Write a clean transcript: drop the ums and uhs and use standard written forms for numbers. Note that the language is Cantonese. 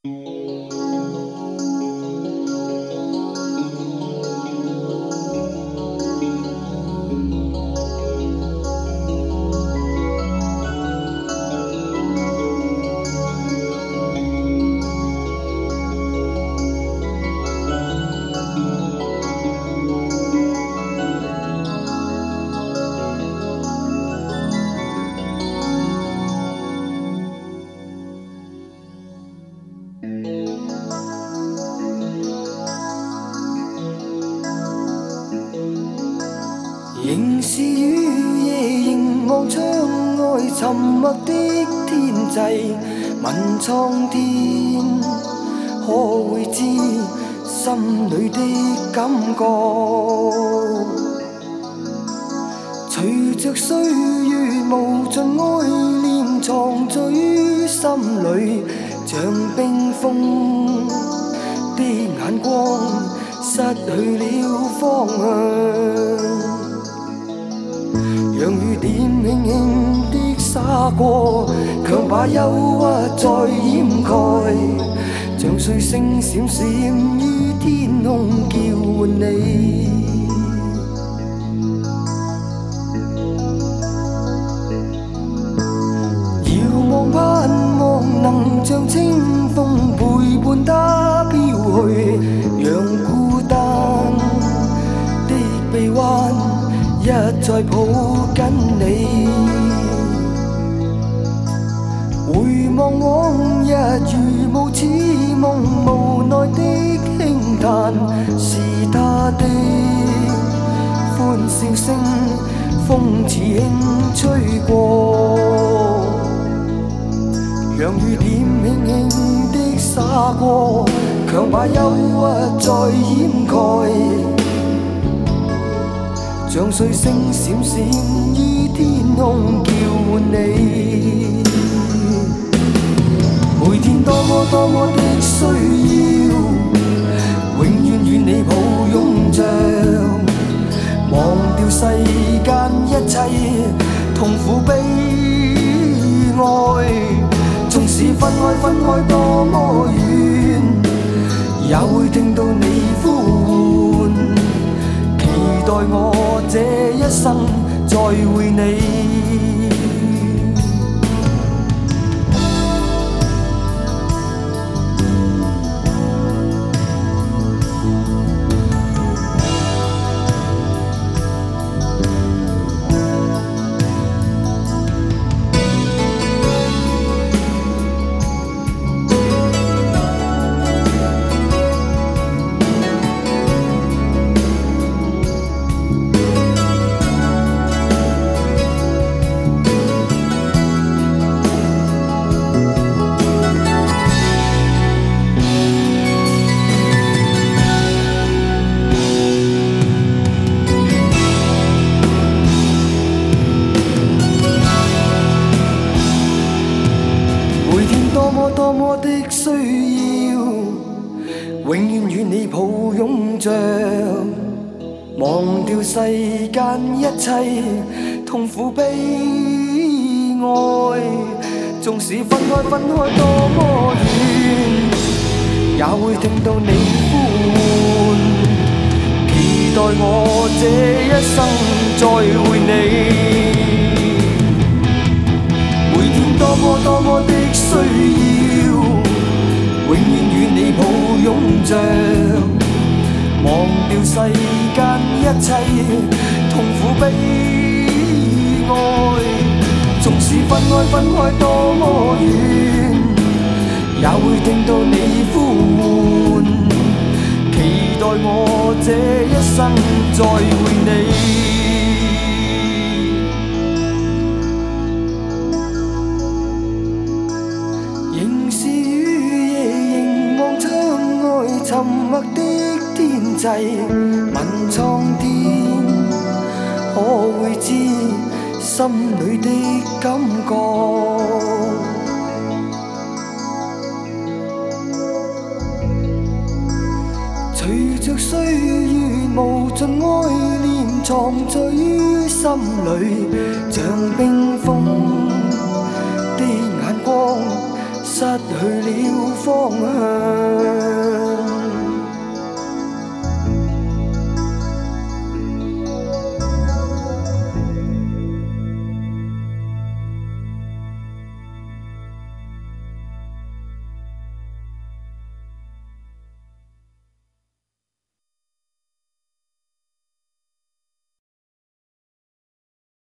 仍是雨夜凝望窗外沉默的天际，问苍天可会知心里的感觉？随着岁月无尽爱念藏在于心里，像冰封的眼光失去了方向。让雨点轻轻的洒过，强把忧郁再掩盖，像碎星闪闪于天空叫唤你。遥望盼望能像清风陪伴它飘去，让孤單的臂彎一再抱緊你，回望往日如無似夢，無奈的輕嘆是他的歡笑聲，風似輕吹過，讓雨點輕輕的灑過，強把憂鬱再掩蓋，像碎星閃閃於天空叫喚你。每天多麼的需要，永遠與你抱擁着，忘掉世間一切痛苦悲哀。縱使分開多麼遠，也會聽到你呼喚，期待我這一生再會你。多麼的需要，永遠與你抱擁着，忘掉世間一切痛苦悲哀。縱使分開多麼遠，也會聽到你呼喚，期待我這一生再會你。每天多麼的需要，永遠與你抱擁着，忘掉世間一切痛苦悲哀。縱使分開多麼遠，也會聽到你呼喚，期待我這一生再會你。沉默的天際，問蒼天可會知心裏的感覺？隨着歲月無盡愛念藏在於心裏，像冰封的眼光失失去了方向。